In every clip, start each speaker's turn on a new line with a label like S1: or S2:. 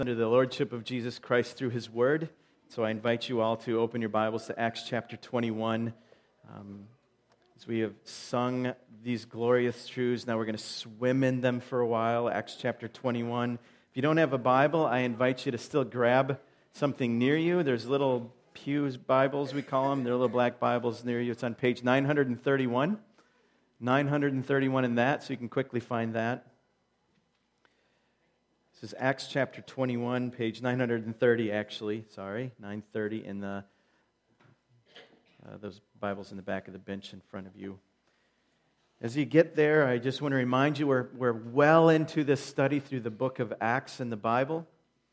S1: Under the Lordship of Jesus Christ through His Word. So I invite you all to open your Bibles to Acts chapter 21. As we have sung these glorious truths, now we're going to swim in them for a while. Acts chapter 21. If you don't have a Bible, I invite you to still grab something near you. There's little pews Bibles, we call them. They're little black Bibles near you. It's on page 931. 931 in that, so you can quickly find that. This is Acts chapter 21, page 930 actually, 930 in the those Bibles in the back of the bench in front of you. As you get there, I just want to remind you we're well into this study through the book of Acts in the Bible.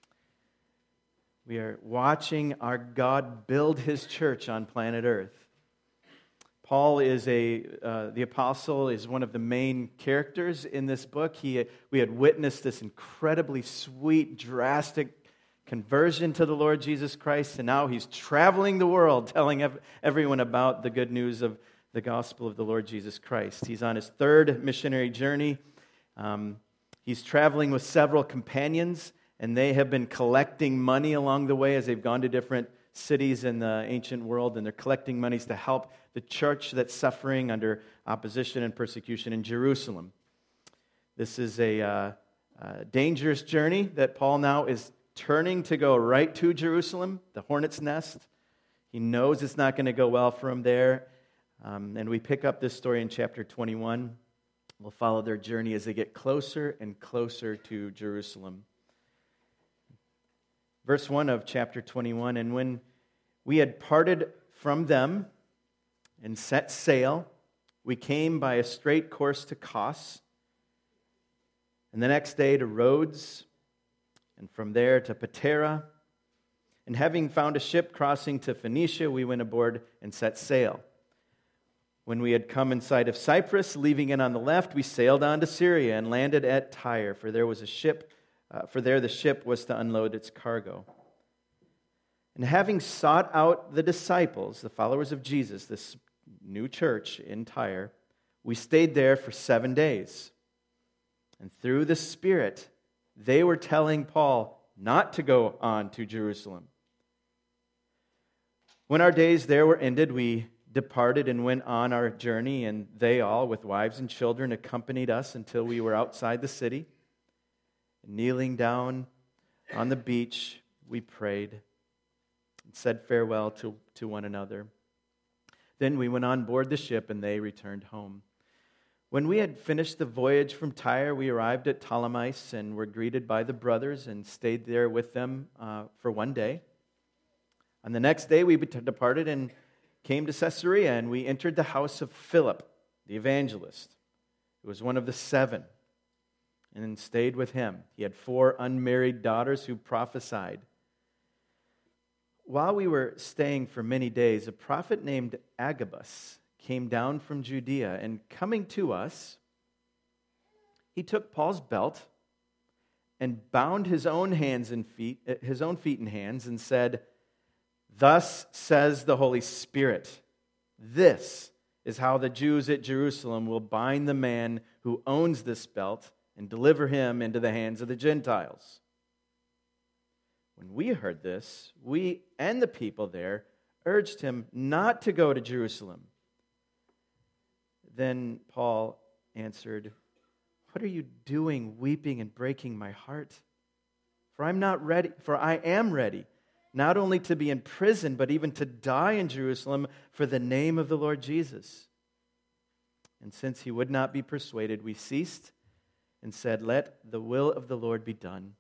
S1: We are watching our God build His church on planet Earth. Paul is the apostle, is one of the main characters in this book. We had witnessed this incredibly sweet, drastic conversion to the Lord Jesus Christ, and now he's traveling the world telling everyone about the good news of the gospel of the Lord Jesus Christ. He's on his third missionary journey. He's traveling with several companions, and they have been collecting money along the way as they've gone to different cities in the ancient world, and they're collecting monies to help the church that's suffering under opposition and persecution in Jerusalem. This is a dangerous journey that Paul now is turning to go right to Jerusalem, the hornet's nest. He knows it's not going to go well for him there. And we pick up this story in chapter 21. We'll follow their journey as they get closer and closer to Jerusalem. Verse 1 of chapter 21, and when we had parted from them and set sail, we came by a straight course to Kos, and the next day to Rhodes, and from there to Patara. And having found a ship crossing to Phoenicia, we went aboard and set sail. When we had come in sight of Cyprus, leaving it on the left, we sailed on to Syria and landed at Tyre, for there was a ship. For there the ship was to unload its cargo. And having sought out the disciples, the followers of Jesus, this new church in Tyre, we stayed there for 7 days. And through the Spirit, they were telling Paul not to go on to Jerusalem. When our days there were ended, we departed and went on our journey, and they all, with wives and children, accompanied us until we were outside the city. Kneeling down on the beach, we prayed and said farewell to one another. Then we went on board the ship, and they returned home. When we had finished the voyage from Tyre, we arrived at Ptolemais and were greeted by the brothers and stayed there with them for 1 day. On the next day, we departed and came to Caesarea, and we entered the house of Philip, the evangelist. It was one of the 7. And then stayed with him. He had 4 unmarried daughters who prophesied. While we were staying for many days, a prophet named Agabus came down from Judea, and coming to us, he took Paul's belt and bound his own feet and hands, and said, "Thus says the Holy Spirit, this is how the Jews at Jerusalem will bind the man who owns this belt and deliver him into the hands of the Gentiles." When we heard this, we and the people there urged him not to go to Jerusalem. Then Paul answered, "What are you doing, weeping and breaking my heart? For I am ready, not only to be in prison, but even to die in Jerusalem for the name of the Lord Jesus." And since he would not be persuaded, we ceased and said, "Let the will of the Lord be done."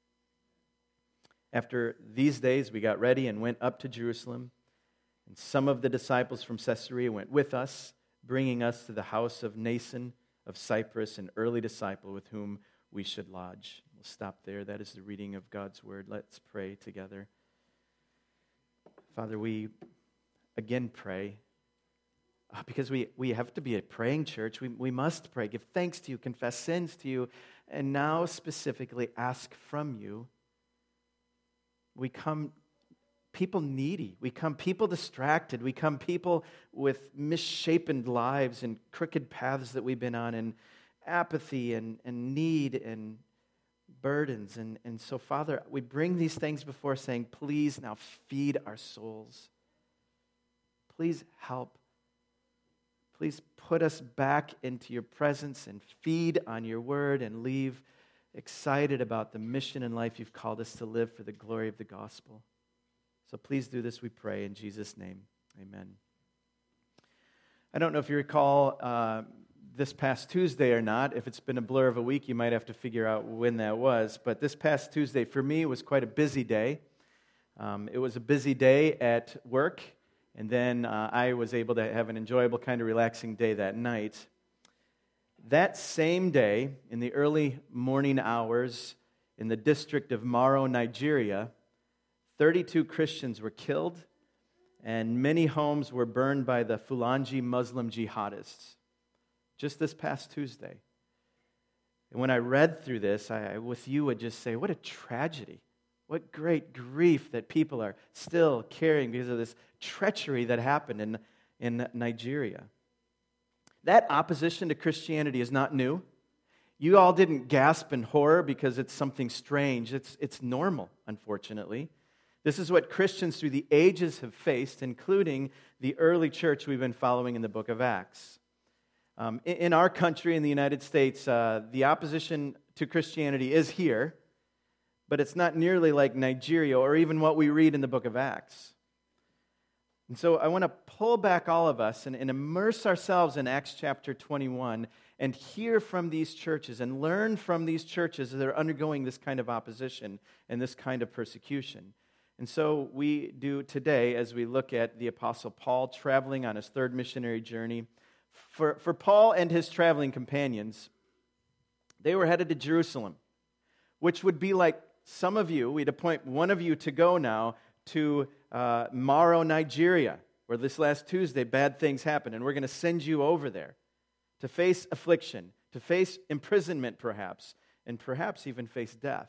S1: After these days, we got ready and went up to Jerusalem. And some of the disciples from Caesarea went with us, bringing us to the house of Mnason of Cyprus, an early disciple with whom we should lodge. We'll stop there. That is the reading of God's word. Let's pray together. Father, we again pray. Because we have to be a praying church. We must pray, give thanks to you, confess sins to you, and now specifically ask from you. We come people needy. We come people distracted. We come people with misshapen lives and crooked paths that we've been on, and apathy and need and burdens. And so, Father, we bring these things before saying, please now feed our souls. Please help. Please put us back into your presence and feed on your word and leave excited about the mission and life you've called us to live for the glory of the gospel. So please do this, we pray, in Jesus' name. Amen. I don't know if you recall this past Tuesday or not. If it's been a blur of a week, you might have to figure out when that was. But this past Tuesday, for me, was quite a busy day. It was a busy day at work. And then I was able to have an enjoyable, kind of relaxing day that night. That same day, in the early morning hours, in the district of Maro, Nigeria, 32 Christians were killed, and many homes were burned by the Fulani Muslim jihadists. Just this past Tuesday. And when I read through this, I with you would just say, what a tragedy. What great grief that people are still carrying because of this treachery that happened in Nigeria. That opposition to Christianity is not new. You all didn't gasp in horror because it's something strange. It's normal, unfortunately. This is what Christians through the ages have faced, including the early church we've been following in the book of Acts. In our country, in the United States, the opposition to Christianity is here, but it's not nearly like Nigeria or even what we read in the book of Acts. And so I want to pull back all of us and immerse ourselves in Acts chapter 21 and hear from these churches and learn from these churches that are undergoing this kind of opposition and this kind of persecution. And so we do today as we look at the Apostle Paul traveling on his third missionary journey. For Paul and his traveling companions, they were headed to Jerusalem, which would be like some of you, we'd appoint one of you to go now to Maro, Nigeria, where this last Tuesday bad things happened, and we're going to send you over there to face affliction, to face imprisonment perhaps, and perhaps even face death.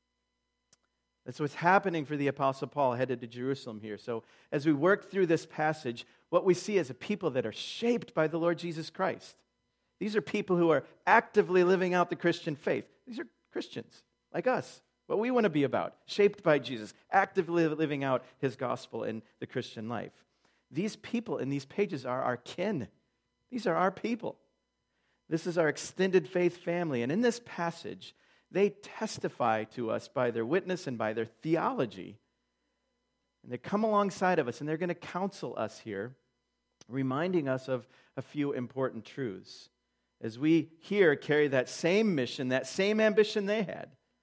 S1: That's what's happening for the Apostle Paul headed to Jerusalem here. So as we work through this passage, what we see is a people that are shaped by the Lord Jesus Christ. These are people who are actively living out the Christian faith. These are Christians like us. What we want to be about, shaped by Jesus, actively living out his gospel in the Christian life. These people in these pages are our kin. These are our people. This is our extended faith family. And in this passage, they testify to us by their witness and by their theology. And they come alongside of us, and they're going to counsel us here, reminding us of a few important truths. As we here carry that same mission, that same ambition they had.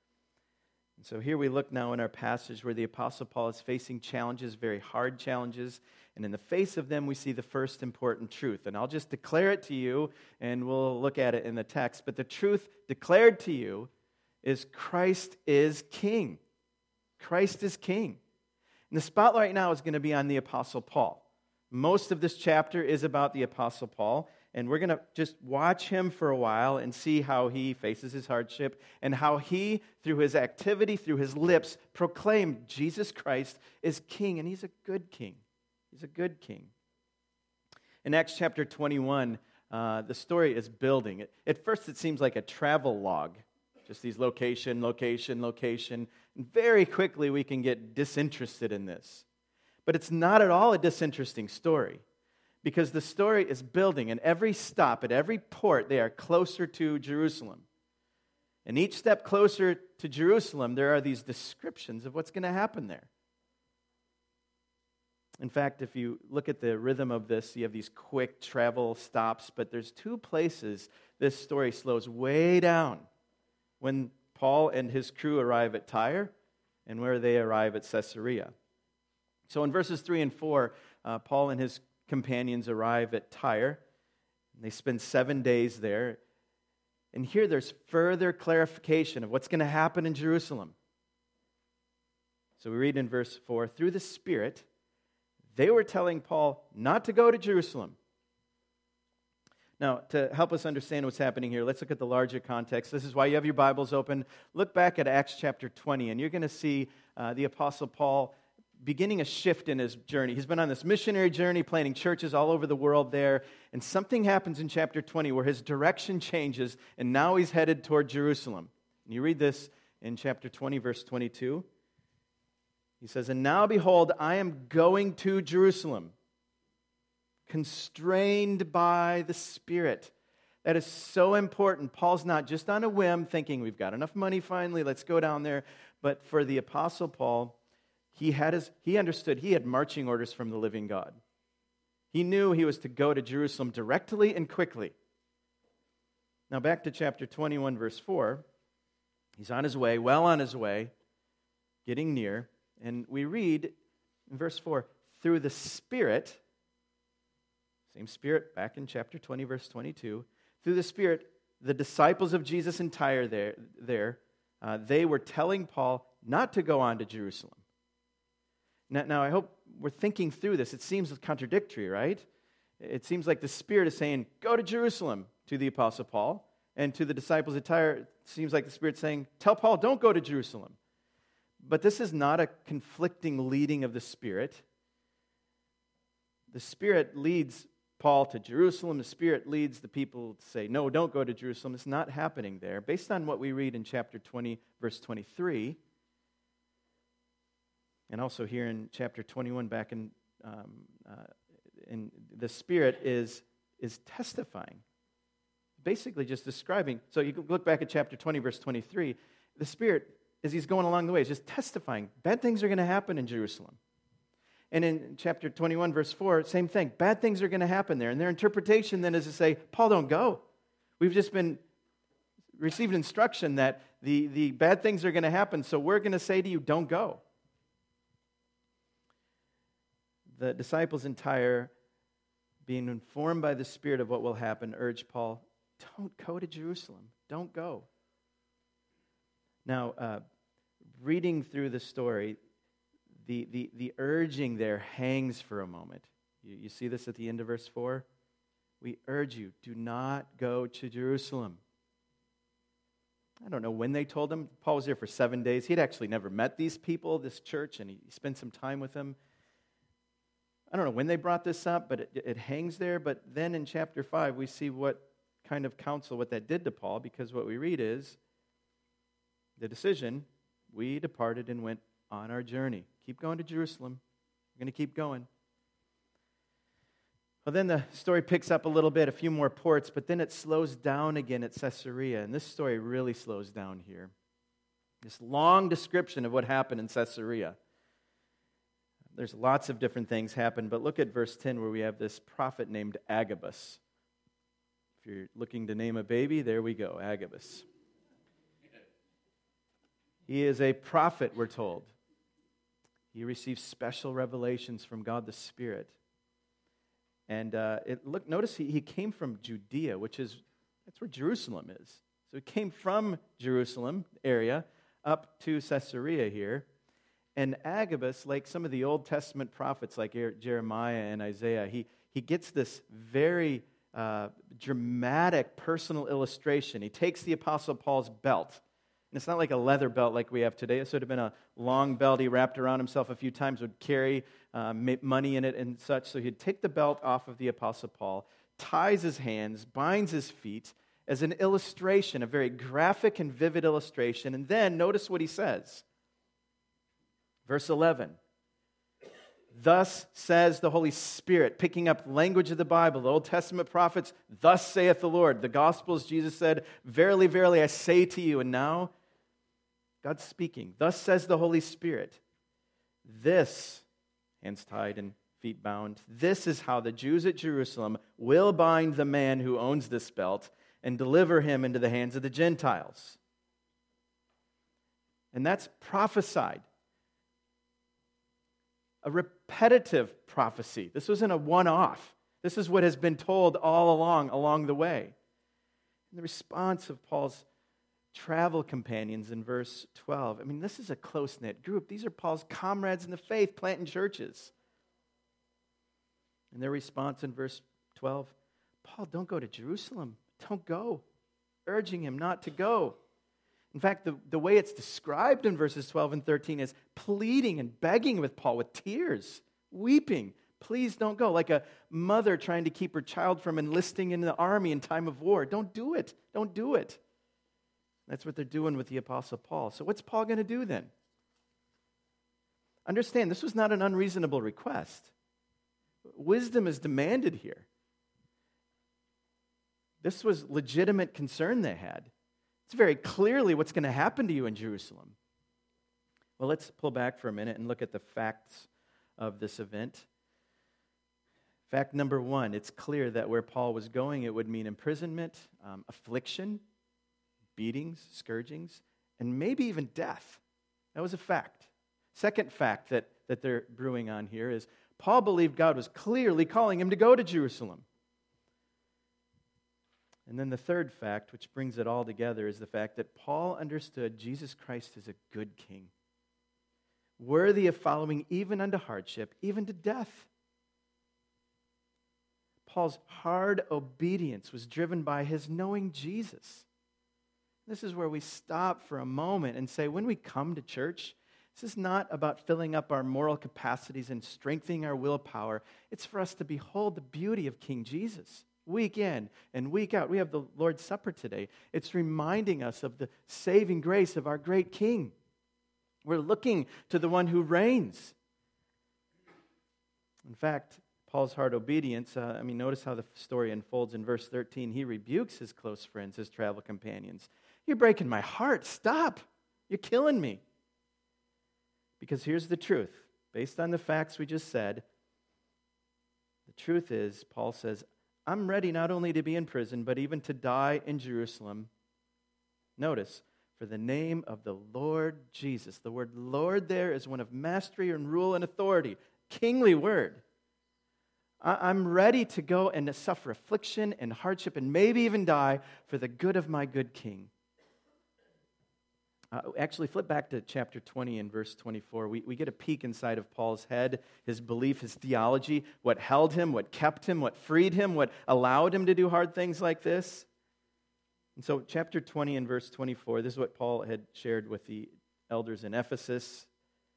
S1: So here we look now in our passage where the Apostle Paul is facing challenges, very hard challenges, and in the face of them we see the first important truth. And I'll just declare it to you, and we'll look at it in the text. But the truth declared to you is Christ is King. Christ is King. And the spotlight right now is going to be on the Apostle Paul. Most of this chapter is about the Apostle Paul, and we're going to just watch him for a while and see how he faces his hardship and how he, through his activity, through his lips, proclaimed Jesus Christ is King, and he's a good King. He's a good King. In Acts chapter 21, the story is building. At first, it seems like a travel log, just these location. And very quickly, we can get disinterested in this. But it's not at all a disinteresting story. Because the story is building, and every stop, at every port, they are closer to Jerusalem. And each step closer to Jerusalem, there are these descriptions of what's going to happen there. In fact, if you look at the rhythm of this, you have these quick travel stops, but there's two places this story slows way down. When Paul and his crew arrive at Tyre, and where they arrive at Caesarea. So in verses 3 and 4, Paul and his companions arrive at Tyre, and they spend 7 days there. And here there's further clarification of what's going to happen in Jerusalem. So we read in verse 4, through the Spirit, they were telling Paul not to go to Jerusalem. Now, to help us understand what's happening here, let's look at the larger context. This is why you have your Bibles open. Look back at Acts chapter 20, and you're going to see the Apostle Paul beginning a shift in his journey. He's been on this missionary journey, planting churches all over the world there, and something happens in chapter 20 where his direction changes, and now he's headed toward Jerusalem. And you read this in chapter 20, verse 22. He says, "And now behold, I am going to Jerusalem, constrained by the Spirit." That is so important. Paul's not just on a whim thinking, we've got enough money finally, let's go down there. But for the Apostle Paul, he understood he had marching orders from the living God. He knew he was to go to Jerusalem directly and quickly. Now back to chapter 21, verse 4. He's on his way, well on his way, getting near. And we read in verse 4, through the Spirit, same Spirit back in chapter 20, verse 22, through the Spirit, the disciples of Jesus entire they were telling Paul not to go on to Jerusalem. Now, I hope we're thinking through this. It seems contradictory, right? It seems like the Spirit is saying, go to Jerusalem to the Apostle Paul, and to the disciples entire, it seems like the Spirit saying, tell Paul, don't go to Jerusalem. But this is not a conflicting leading of the Spirit. The Spirit leads Paul to Jerusalem. The Spirit leads the people to say, no, don't go to Jerusalem. It's not happening there. Based on what we read in chapter 20, verse 23, and also here in chapter 21, back in the Spirit is testifying. Basically just describing. So you can look back at chapter 20, verse 23. The Spirit, as he's going along the way, is just testifying. Bad things are going to happen in Jerusalem. And in chapter 21, verse 4, same thing. Bad things are going to happen there. And their interpretation then is to say, Paul, don't go. We've just been received instruction that the bad things are going to happen, so we're going to say to you, don't go. The disciples entire, being informed by the Spirit of what will happen, urge Paul, don't go to Jerusalem. Don't go. Now, reading through the story, the urging there hangs for a moment. You see this at the end of verse 4? We urge you, do not go to Jerusalem. I don't know when they told him. Paul was there for 7 days. He'd actually never met these people, this church, and he spent some time with them. I don't know when they brought this up, but it hangs there. But then in chapter 5, we see what kind of counsel, what that did to Paul, because what we read is the decision, we departed and went on our journey. Keep going to Jerusalem. We're going to keep going. Well, then the story picks up a little bit, a few more ports, but then it slows down again at Caesarea, and this story really slows down here. This long description of what happened in Caesarea. There's lots of different things happen, but look at verse 10 where we have this prophet named Agabus. If you're looking to name a baby, there we go, Agabus. He is a prophet, we're told. He receives special revelations from God the Spirit. And notice he came from Judea, that's where Jerusalem is. So he came from Jerusalem area up to Caesarea here. And Agabus, like some of the Old Testament prophets like Jeremiah and Isaiah, he gets this very dramatic personal illustration. He takes the Apostle Paul's belt. And it's not like a leather belt like we have today. This would have been a long belt he wrapped around himself a few times, would carry money in it and such. So he'd take the belt off of the Apostle Paul, ties his hands, binds his feet as an illustration, a very graphic and vivid illustration. And then notice what he says. Verse 11, thus says the Holy Spirit, picking up language of the Bible, the Old Testament prophets, thus saith the Lord. The Gospels, Jesus said, verily, verily, I say to you. And now, God's speaking. Thus says the Holy Spirit, this, hands tied and feet bound, this is how the Jews at Jerusalem will bind the man who owns this belt and deliver him into the hands of the Gentiles. And that's prophesied. A repetitive prophecy. This wasn't a one-off. This is what has been told all along the way. And the response of Paul's travel companions in verse 12. I mean, this is a close-knit group. These are Paul's comrades in the faith, planting churches. And their response in verse 12, Paul, don't go to Jerusalem. Don't go. Urging him not to go. In fact, the way it's described in verses 12 and 13 is pleading and begging with Paul with tears, weeping. Please don't go. Like a mother trying to keep her child from enlisting in the army in time of war. Don't do it. Don't do it. That's what they're doing with the Apostle Paul. So what's Paul going to do then? Understand, this was not an unreasonable request. Wisdom is demanded here. This was legitimate concern they had. It's very clearly what's going to happen to you in Jerusalem. Well, let's pull back for a minute and look at the facts of this event. Fact number one, it's clear that where Paul was going, it would mean imprisonment, affliction, beatings, scourgings, and maybe even death. That was a fact. Second fact that they're brewing on here is Paul believed God was clearly calling him to go to Jerusalem. And then the third fact, which brings it all together, is the fact that Paul understood Jesus Christ as a good king, worthy of following even unto hardship, even to death. Paul's hard obedience was driven by his knowing Jesus. This is where we stop for a moment and say, when we come to church, this is not about filling up our moral capacities and strengthening our willpower. It's for us to behold the beauty of King Jesus. Week in and week out. We have the Lord's Supper today. It's reminding us of the saving grace of our great King. We're looking to the one who reigns. In fact, Paul's hard obedience, notice how the story unfolds in verse 13. He rebukes his close friends, his travel companions. You're breaking my heart. Stop. You're killing me. Because here's the truth. Based on the facts we just said, the truth is, Paul says, I'm ready not only to be in prison, but even to die in Jerusalem. Notice, for the name of the Lord Jesus. The word Lord there is one of mastery and rule and authority. Kingly word. I'm ready to go and to suffer affliction and hardship and maybe even die for the good of my good King. Actually, flip back to chapter 20 and verse 24. We get a peek inside of Paul's head, his belief, his theology, what held him, what kept him, what freed him, what allowed him to do hard things like this. And so chapter 20 and verse 24, this is what Paul had shared with the elders in Ephesus.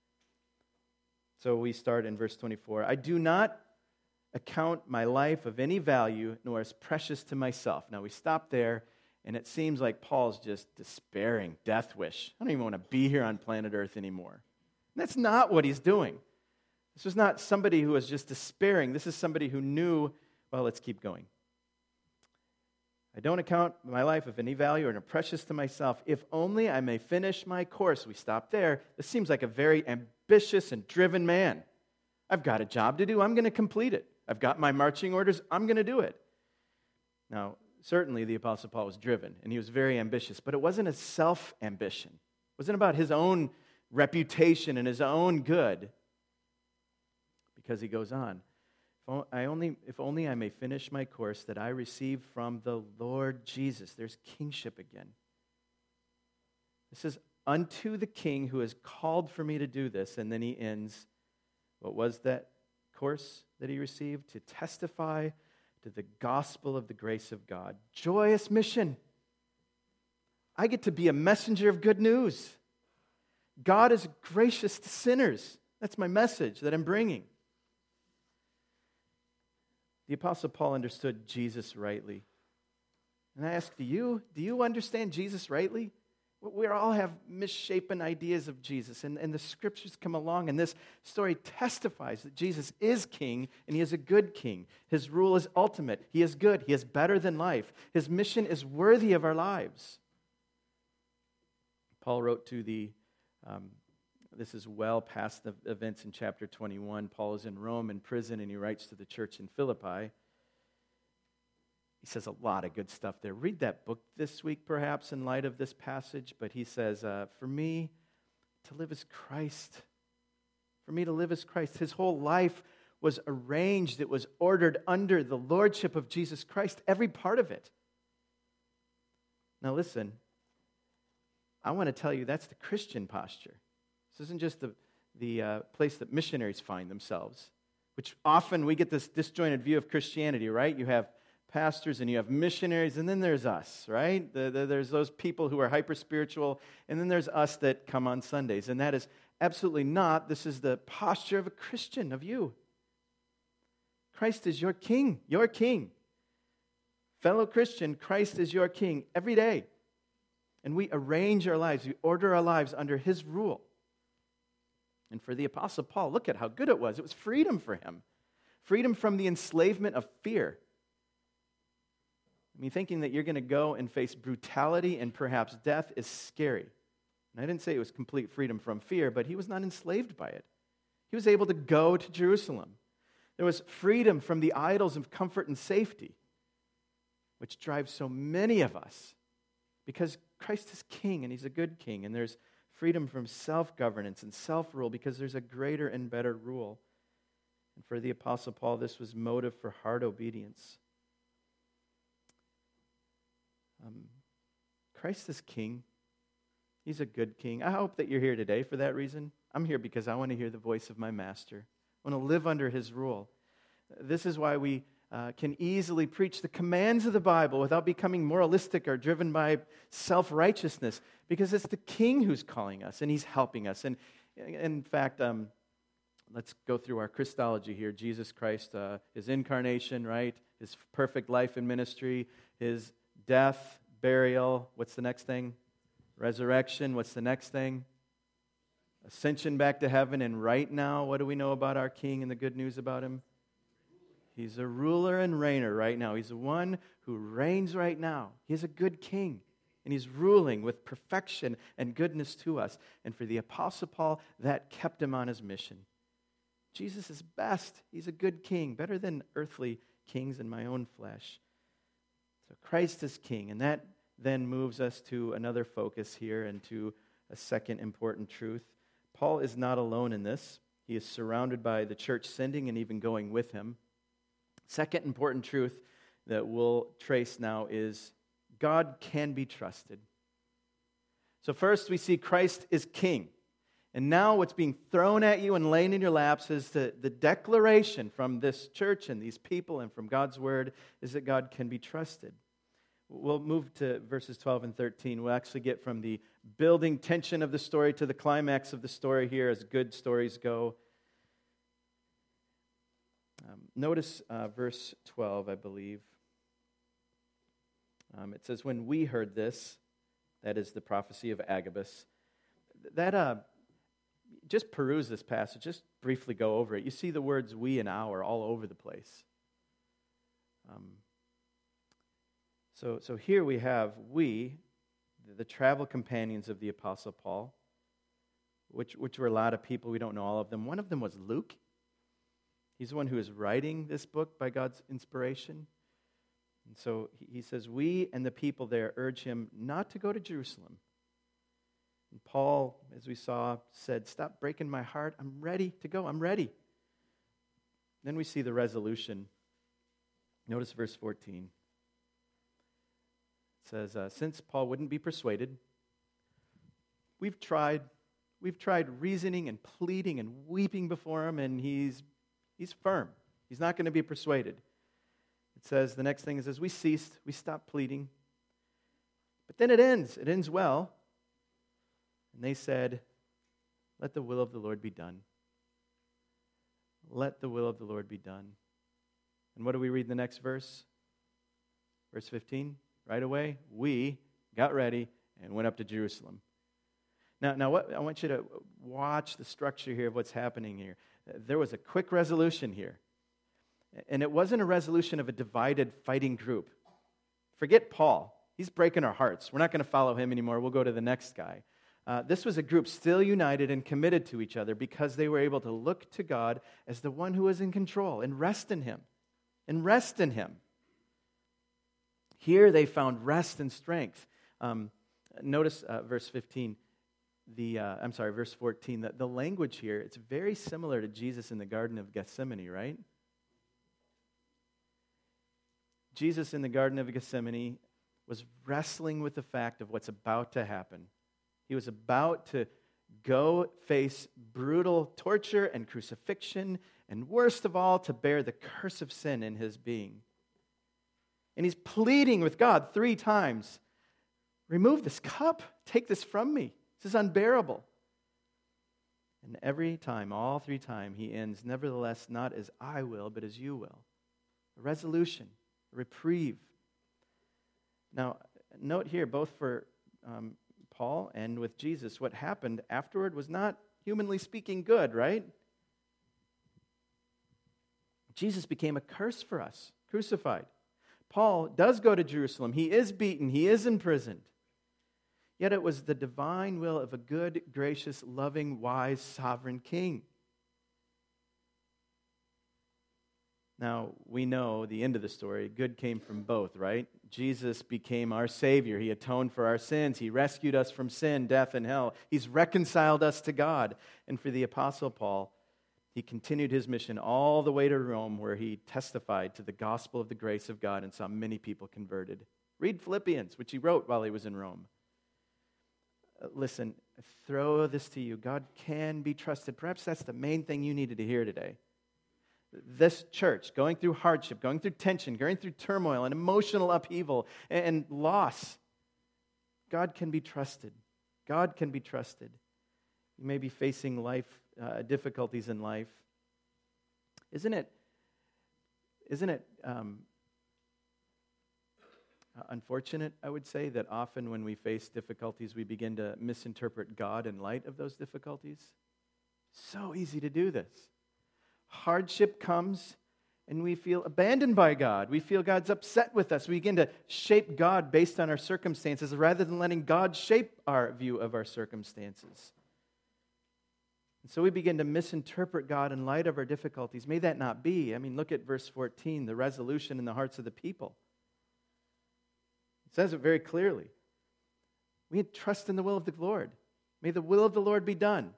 S1: So we start in verse 24. I do not account my life of any value, nor as precious to myself. Now we stop there. And it seems like Paul's just despairing, death wish. I don't even want to be here on planet Earth anymore. And that's not what he's doing. This was not somebody who was just despairing. This is somebody who knew, well, let's keep going. I don't account my life of any value or precious to myself, if only I may finish my course. We stop there. This seems like a very ambitious and driven man. I've got a job to do. I'm going to complete it. I've got my marching orders. I'm going to do it. Now, certainly the Apostle Paul was driven, and he was very ambitious, but it wasn't a self-ambition. It wasn't about his own reputation and his own good, because he goes on, if only I may finish my course that I receive from the Lord Jesus. There's kingship again. This is unto the King who has called for me to do this, and then he ends, what was that course that he received? To testify to the gospel of the grace of God. Joyous mission. I get to be a messenger of good news. God is gracious to sinners. That's my message that I'm bringing. The Apostle Paul understood Jesus rightly. And I ask, do you understand Jesus rightly? We all have misshapen ideas of Jesus, and the scriptures come along, and this story testifies that Jesus is king, and he is a good king. His rule is ultimate. He is good. He is better than life. His mission is worthy of our lives. Paul wrote to this is well past the events in chapter 21. Paul is in Rome in prison, and he writes to the church in Philippi. He says a lot of good stuff there. Read that book this week, perhaps, in light of this passage. But he says, for me to live as Christ. For me to live as Christ. His whole life was arranged. It was ordered under the lordship of Jesus Christ. Every part of it. Now listen, I want to tell you that's the Christian posture. This isn't just the place that missionaries find themselves, which often we get this disjointed view of Christianity, right? You have pastors and you have missionaries, and then there's us, right? There's those people who are hyper-spiritual, and then there's us that come on Sundays. And that is absolutely not. This is the posture of a Christian, of you. Christ is your king, your king. Fellow Christian, Christ is your king every day. And we arrange our lives, we order our lives under his rule. And for the Apostle Paul, look at how good it was. It was freedom for him. Freedom from the enslavement of fear. I mean, thinking that you're going to go and face brutality and perhaps death is scary. And I didn't say it was complete freedom from fear, but he was not enslaved by it. He was able to go to Jerusalem. There was freedom from the idols of comfort and safety, which drives so many of us, because Christ is king and he's a good king, and there's freedom from self-governance and self-rule because there's a greater and better rule. And for the Apostle Paul, this was motive for hard obedience. Christ is king. He's a good king. I hope that you're here today for that reason. I'm here because I want to hear the voice of my master. I want to live under his rule. This is why we can easily preach the commands of the Bible without becoming moralistic or driven by self-righteousness, because it's the king who's calling us and he's helping us. And in fact, let's go through our Christology here. Jesus Christ, his incarnation, right? His perfect life and ministry, his death, burial. What's the next thing? Resurrection. What's the next thing? Ascension back to heaven. And right now, what do we know about our King and the good news about him? He's a ruler and reigner right now. He's the one who reigns right now. He's a good king. And he's ruling with perfection and goodness to us. And for the Apostle Paul, that kept him on his mission. Jesus is best. He's a good king, better than earthly kings in my own flesh. So Christ is king, and that then moves us to another focus here and to a second important truth. Paul is not alone in this. He is surrounded by the church sending and even going with him. Second important truth that we'll trace now is God can be trusted. So first we see Christ is king. And now what's being thrown at you and laying in your laps is the declaration from this church and these people and from God's word is that God can be trusted. We'll move to verses 12 and 13. We'll actually get from the building tension of the story to the climax of the story here as good stories go. Notice verse 12, I believe. It says, when we heard this, that is the prophecy of Agabus, that just peruse this passage, just briefly go over it. You see the words we and our all over the place. So here we have we, the travel companions of the Apostle Paul, which were a lot of people. We don't know all of them. One of them was Luke. He's the one who is writing this book by God's inspiration. And so he says, we and the people there urge him not to go to Jerusalem. And Paul, as we saw, said, stop breaking my heart. I'm ready to go. I'm ready. Then we see the resolution. Notice verse 14. It says, since Paul wouldn't be persuaded, we've tried reasoning and pleading and weeping before him, and he's firm. He's not going to be persuaded. It says, the next thing is, as we ceased, we stopped pleading. But then it ends. It ends well. And they said, let the will of the Lord be done. Let the will of the Lord be done. And what do we read in the next verse? Verse 15, right away, we got ready and went up to Jerusalem. Now what I want you to watch the structure here of what's happening here. There was a quick resolution here. And it wasn't a resolution of a divided fighting group. Forget Paul. He's breaking our hearts. We're not going to follow him anymore. We'll go to the next guy. This was a group still united and committed to each other because they were able to look to God as the one who was in control and rest in him. And rest in him. Here they found rest and strength. Notice verse 15. Verse 14. The language here, it's very similar to Jesus in the Garden of Gethsemane, right? Jesus in the Garden of Gethsemane was wrestling with the fact of what's about to happen. He was about to go face brutal torture and crucifixion, and worst of all, to bear the curse of sin in his being. And he's pleading with God 3 times, remove this cup, take this from me. This is unbearable. And every time, all 3 times, he ends, nevertheless, not as I will, but as you will. A resolution, a reprieve. Now, note here, both for Paul and with Jesus, what happened afterward was not, humanly speaking, good, right? Jesus became a curse for us, crucified. Paul does go to Jerusalem. He is beaten. He is imprisoned. Yet it was the divine will of a good, gracious, loving, wise, sovereign king. Now, we know the end of the story. Good came from both, right? Jesus became our Savior. He atoned for our sins. He rescued us from sin, death, and hell. He's reconciled us to God. And for the Apostle Paul, he continued his mission all the way to Rome, where he testified to the gospel of the grace of God and saw many people converted. Read Philippians, which he wrote while he was in Rome. Listen, throw this to you. God can be trusted. Perhaps that's the main thing you needed to hear today. This church, going through hardship, going through tension, going through turmoil and emotional upheaval and loss, God can be trusted. God can be trusted. You may be facing difficulties in life. Isn't it unfortunate, I would say, that often when we face difficulties, we begin to misinterpret God in light of those difficulties? So easy to do this. Hardship comes and we feel abandoned by God. We feel God's upset with us. We begin to shape God based on our circumstances rather than letting God shape our view of our circumstances. And so we begin to misinterpret God in light of our difficulties. May that not be. I mean, look at verse 14, the resolution in the hearts of the people. It says it very clearly. We trust in the will of the Lord. May the will of the Lord be done.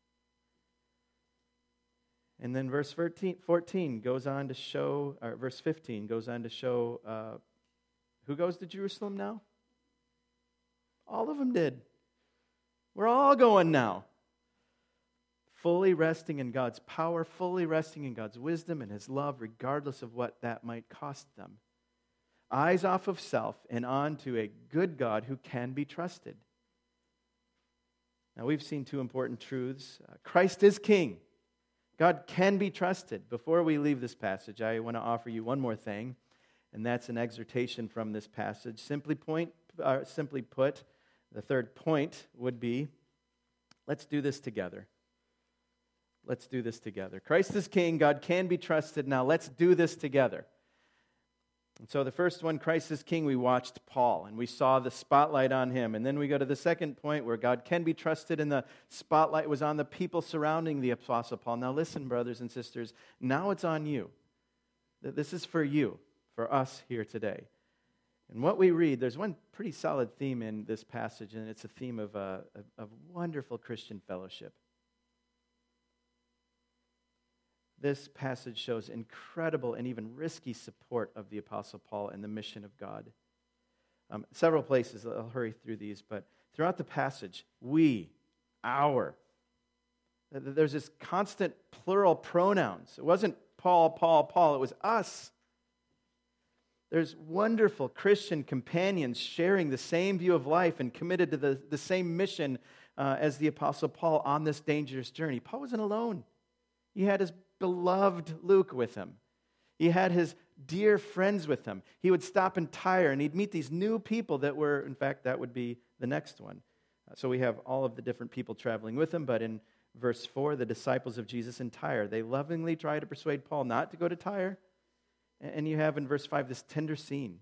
S1: And then verse 14 goes on to show, or verse 15 goes on to show who goes to Jerusalem now? All of them did. We're all going now. Fully resting in God's power, fully resting in God's wisdom and His love, regardless of what that might cost them. Eyes off of self and on to a good God who can be trusted. Now we've seen two important truths. Christ is King. God can be trusted. Before we leave this passage, I want to offer you one more thing, and that's an exhortation from this passage. Simply put, the third point would be, let's do this together. Let's do this together. Christ is King. God can be trusted. Now let's do this together. And so the first one, Christ is King, we watched Paul, and we saw the spotlight on him. And then we go to the second point where God can be trusted, and the spotlight was on the people surrounding the Apostle Paul. Now listen, brothers and sisters, now it's on you. This is for you, for us here today. And what we read, there's one pretty solid theme in this passage, and it's a theme of wonderful Christian fellowship. This passage shows incredible and even risky support of the Apostle Paul and the mission of God. Several places, I'll hurry through these, but throughout the passage, we, our, there's this constant plural pronouns. It wasn't Paul, Paul, Paul, it was us. There's wonderful Christian companions sharing the same view of life and committed to the same mission as the Apostle Paul on this dangerous journey. Paul wasn't alone. He had his beloved Luke with him. He had his dear friends with him. He would stop in Tyre and he'd meet these new people that were, in fact, that would be the next one. So we have all of the different people traveling with him, but in verse 4, the disciples of Jesus in Tyre, they lovingly try to persuade Paul not to go to Tyre. And you have in verse 5 this tender scene.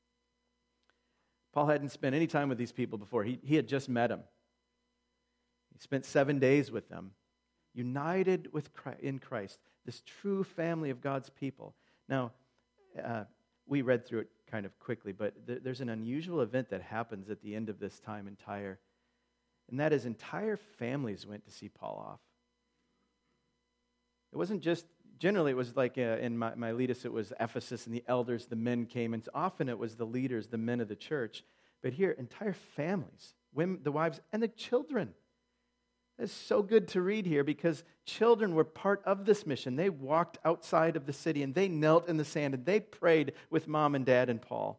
S1: Paul hadn't spent any time with these people before. He had just met them. He spent 7 days with them, united in Christ, this true family of God's people. Now, we read through it kind of quickly, but there's an unusual event that happens at the end of this time in Tyre, and that is entire families went to see Paul off. It wasn't just, generally it was like in Miletus, it was Ephesus and the elders, the men came, and often it was the leaders, the men of the church. But here, entire families, women, the wives, and the children. It's so good to read here because children were part of this mission. They walked outside of the city and they knelt in the sand and they prayed with mom and dad and Paul.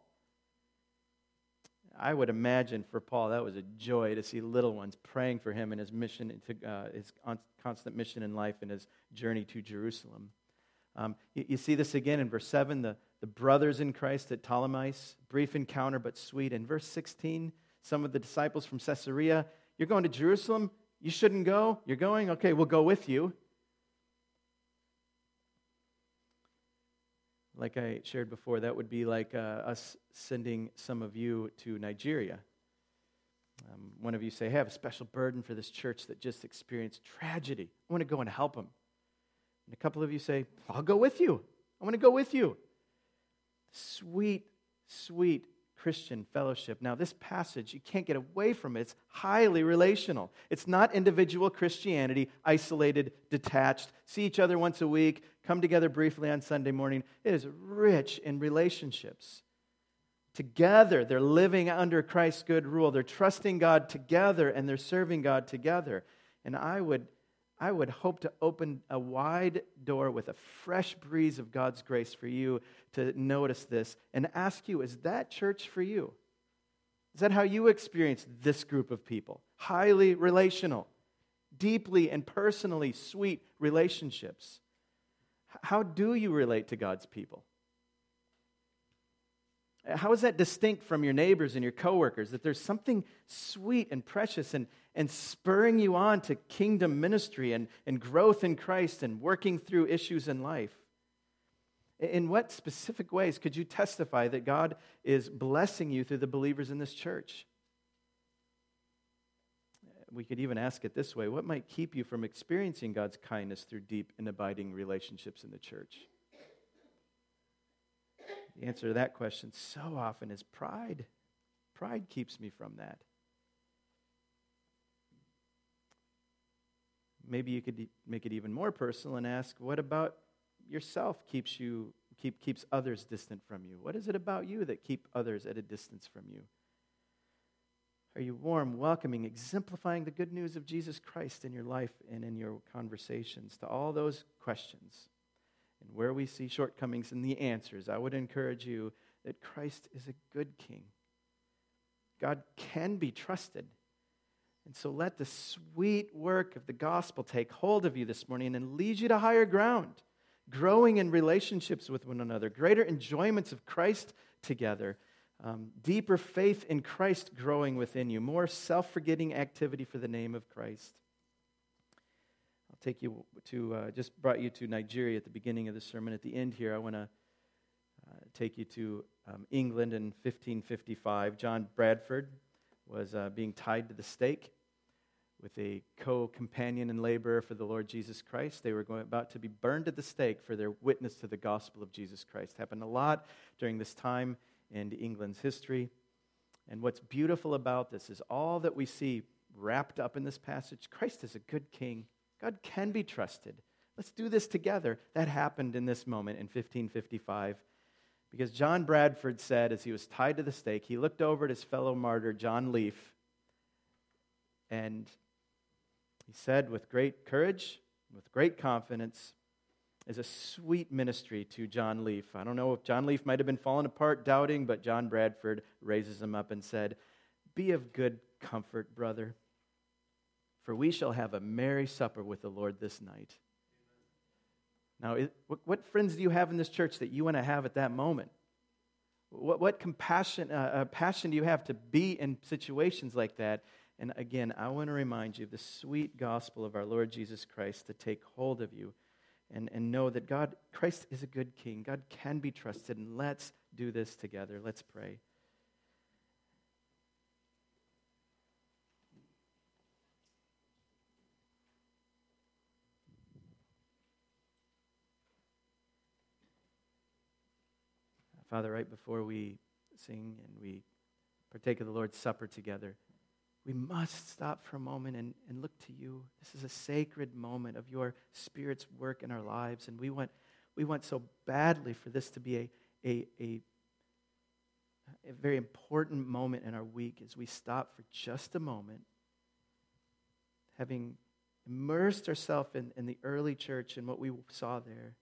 S1: I would imagine for Paul that was a joy to see little ones praying for him in his mission, his constant mission in life and his journey to Jerusalem. You see this again in verse 7, the brothers in Christ at Ptolemais, brief encounter but sweet. In verse 16, some of the disciples from Caesarea, you're going to Jerusalem? You shouldn't go? You're going? Okay, we'll go with you. Like I shared before, that would be like us sending some of you to Nigeria. One of you say, hey, I have a special burden for this church that just experienced tragedy. I want to go and help them. And a couple of you say, I'll go with you. I want to go with you. Sweet, sweet Christian fellowship. Now, this passage, you can't get away from it. It's highly relational. It's not individual Christianity, isolated, detached, see each other once a week, come together briefly on Sunday morning. It is rich in relationships. Together, they're living under Christ's good rule. They're trusting God together, and they're serving God together. And I would hope to open a wide door with a fresh breeze of God's grace for you to notice this and ask you, is that church for you? Is that how you experience this group of people? Highly relational, deeply and personally sweet relationships. How do you relate to God's people? How is that distinct from your neighbors and your coworkers? That there's something sweet and precious and spurring you on to kingdom ministry and growth in Christ and working through issues in life. In what specific ways could you testify that God is blessing you through the believers in this church? We could even ask it this way: what might keep you from experiencing God's kindness through deep and abiding relationships in the church? The answer to that question so often is pride. Pride keeps me from that. Maybe you could make it even more personal and ask, what about yourself keeps others distant from you? What is it about you that keep others at a distance from you? Are you warm, welcoming, exemplifying the good news of Jesus Christ in your life and in your conversations? To all those questions, and where we see shortcomings in the answers, I would encourage you that Christ is a good king. God can be trusted. And so let the sweet work of the gospel take hold of you this morning and lead you to higher ground, growing in relationships with one another, greater enjoyments of Christ together, deeper faith in Christ growing within you, more self-forgetting activity for the name of Christ. I'll take you to, just brought you to Nigeria at the beginning of the sermon. At the end here, I want to take you to England in 1555. John Bradford was being tied to the stake with a co-companion and laborer for the Lord Jesus Christ. They were about to be burned at the stake for their witness to the gospel of Jesus Christ. Happened a lot during this time in England's history. And what's beautiful about this is all that we see wrapped up in this passage. Christ is a good king. God can be trusted. Let's do this together. That happened in this moment in 1555. Because John Bradford said, as he was tied to the stake, he looked over at his fellow martyr, John Leaf, and he said with great courage, with great confidence, as a sweet ministry to John Leaf. I don't know if John Leaf might have been falling apart, doubting, but John Bradford raises him up and said, "Be of good comfort, brother, for we shall have a merry supper with the Lord this night." Now, what friends do you have in this church that you want to have at that moment? What passion do you have to be in situations like that? And again, I want to remind you of the sweet gospel of our Lord Jesus Christ to take hold of you and know that Christ is a good king. God can be trusted, and let's do this together. Let's pray. Father, right before we sing and we partake of the Lord's Supper together, we must stop for a moment and look to you. This is a sacred moment of your Spirit's work in our lives, and we want so badly for this to be a very important moment in our week as we stop for just a moment, having immersed ourselves in the early church and what we saw there.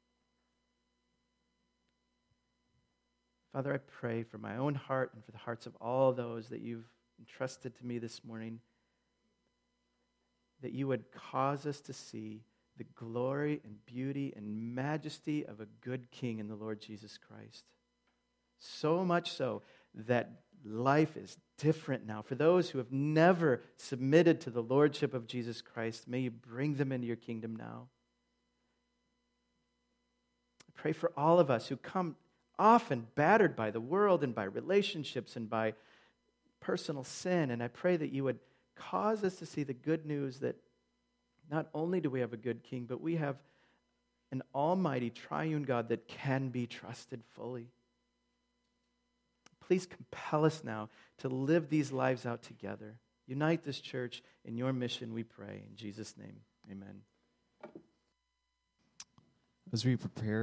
S1: Father, I pray for my own heart and for the hearts of all those that you've entrusted to me this morning, that you would cause us to see the glory and beauty and majesty of a good king in the Lord Jesus Christ. So much so that life is different now. For those who have never submitted to the lordship of Jesus Christ, may you bring them into your kingdom now. I pray for all of us who come often battered by the world and by relationships and by personal sin. And I pray that you would cause us to see the good news that not only do we have a good king, but we have an almighty triune God that can be trusted fully. Please compel us now to live these lives out together. Unite this church in your mission, we pray. In Jesus' name, amen.
S2: As we prepare